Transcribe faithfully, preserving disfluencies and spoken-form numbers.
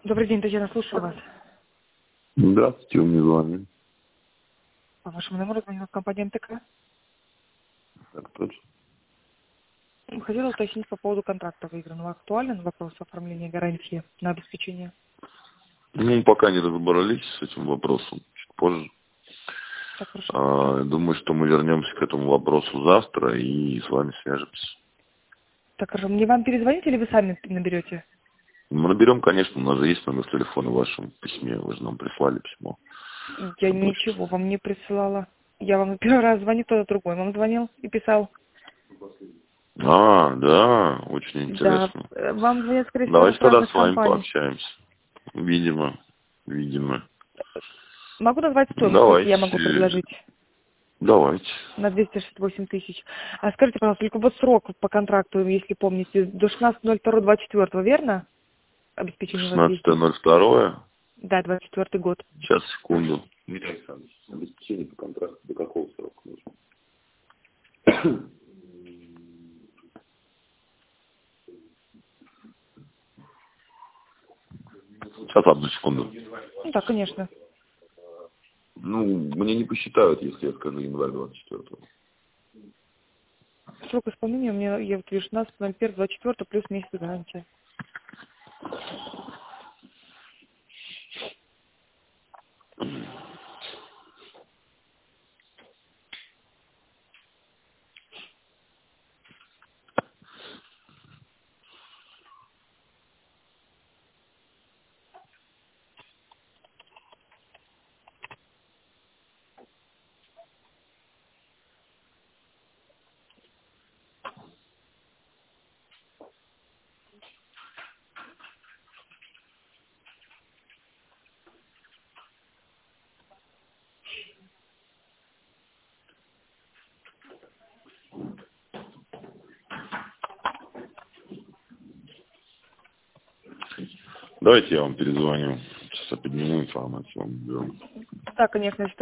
Добрый день, Татьяна, слушаю вас. Здравствуйте, вы мне звонили. По вашему номеру звонила компания эм тэ ка. Так точно. Хотела уточнить по поводу контракта выигранного. Актуален вопрос оформления гарантии на обеспечение? Ну, пока не разобрались с этим вопросом, чуть позже. Так, хорошо. А, думаю, что мы вернемся к этому вопросу завтра и с вами свяжемся. Так, хорошо. Мне вам перезвонить или вы сами наберете? Мы наберем, конечно, у нас же есть номер телефона в вашем письме, вы же нам прислали письмо. Я ничего вам не присылала. Я вам первый раз звоню, кто-то другой вам звонил и писал. А, да, очень Да, интересно. э, вам звонят, скорее всего, Давайте с тогда разных с вами компаний. пообщаемся. Видимо, видимо. Могу назвать стоимость, если я могу Давайте, предложить. давайте. На двести шестьдесят восемь тысяч. А скажите, пожалуйста, только вот срок по контракту, если помните, до шестнадцатого ноль второго двадцать четвёртого, верно? Обеспечение у вас шестнадцатое действует? ноль второе. Да, двадцать четвёртый год. Сейчас, секунду. Дмитрий Александрович, обеспечение по контракту до какого срока нужно? Сейчас, одну секунду. Ну да, конечно. Ну, мне не посчитают, если я скажу январь двадцать четвёртого. Срок исполнения у меня, я вот вижу, шестнадцатого ноль первого двадцать четвёртого плюс месяц гарантии. Давайте я вам перезвоню. Сейчас я подниму информацию вам. Да, конечно,